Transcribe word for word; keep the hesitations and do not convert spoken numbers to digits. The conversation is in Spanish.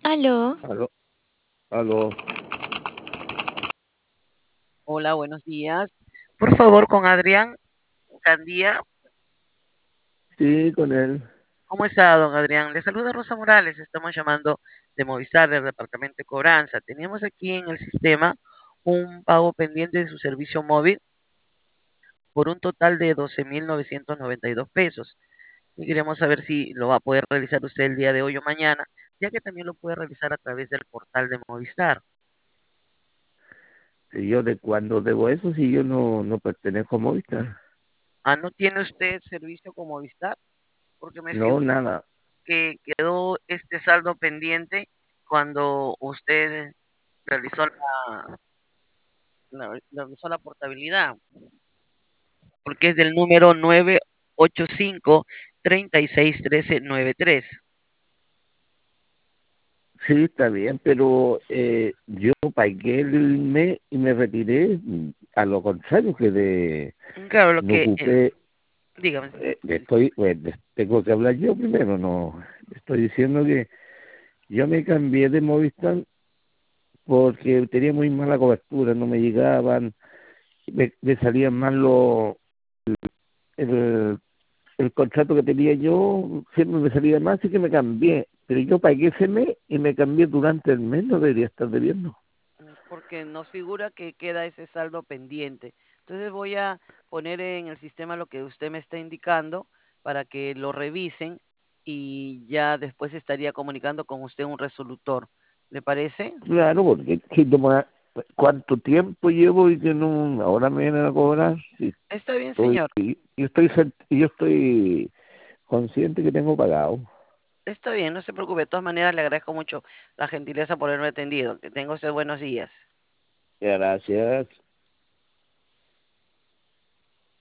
Aló, Aló, aló. Hola, buenos días. Por favor, con Adrián Candía. Sí, con él. ¿Cómo está, don Adrián? Le saluda Rosa Morales. Estamos llamando de Movistar, del departamento de cobranza. Teníamos aquí en el sistema un pago pendiente de su servicio móvil por un total de doce mil novecientos noventa y dos pesos. Y queremos saber si lo va a poder realizar usted el día de hoy o mañana, ya que también lo puede realizar a través del portal de Movistar. Si yo de cuándo debo eso, si yo no, no pertenezco a Movistar. Ah, ¿no tiene usted servicio con Movistar? Porque me No, figura nada. que quedó este saldo pendiente cuando usted realizó la, la- realizó la portabilidad, porque es del número nueve ocho cinco, tres seis uno tres nueve tres. Sí, está bien, pero eh, yo pagué el mes y me retiré. mm, A lo contrario, que de, Claro, lo no que, eh, ocupé. dígame. Eh, estoy, pues, de- tengo que hablar yo primero, no. Estoy diciendo que yo me cambié de Movistar porque tenía muy mala cobertura, no me llegaban, me, me salían mal los, el, el contrato que tenía yo siempre me salía más, así que me cambié. Pero yo pagué ese mes y me cambié durante el mes, no debería estar debiendo. Mm, Porque nos figura que queda ese saldo pendiente. Entonces voy a poner en el sistema lo que usted me está indicando para que lo revisen y ya después estaría comunicando con usted un resolutor. ¿Le parece? Claro, porque si toma- ¿cuánto tiempo llevo y que no, ahora me vienen a cobrar? Sí, Está bien, estoy, señor. yo estoy, cert- yo estoy consciente que tengo pagado. Está bien, no se preocupe. De todas maneras, le agradezco mucho la gentileza por haberme atendido. Que tenga usted buenos días. Gracias.